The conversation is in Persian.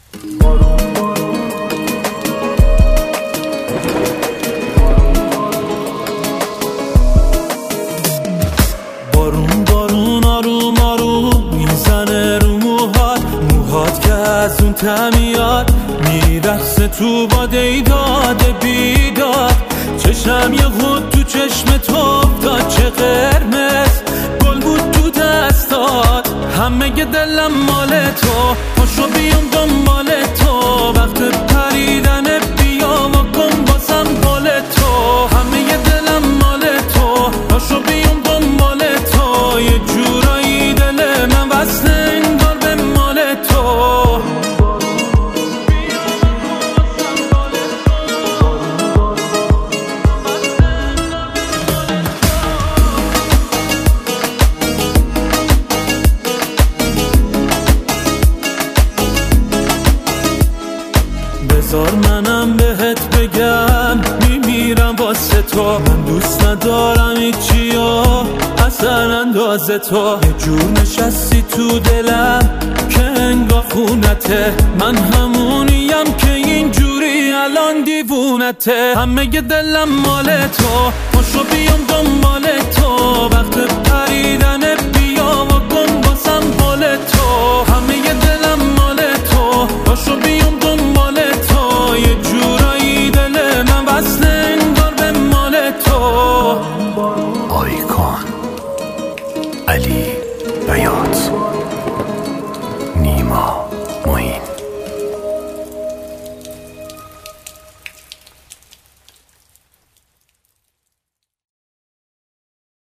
بارون بارون آروم آروم میزنه رو موهات که از اون تمیاد میرقصه تو باده ای داده بیداد. چشم یه خود تو چشم تو افتاد، چه قرمز گل بود تو دستات. همه ی دلم مال تو، پاشو بیام دنبال تو. وقت پریدن بیا و کن بازم بال تو. همه ی دلم مال تو، پاشو بیام دنبال تو. یه جورایی دل من وصل انگار به مال تو. بذار منم بهت بگم میمیرم واسه تو. من دوست ندارم هیچیو از انداز تو. یه جور نشستی تو دلم که انگار خونته. من همونیم که اینجوری الان دیوونته. همه ی دلم مال تو، پاشو بیام دنبال تو. وقت پریدن بیا و کن بازم بال تو. همه ی دلم مال تو، پاشو بیام دنبال تو. یه جورایی دل من وصل انگار به مال تو. آیکون علی بیات.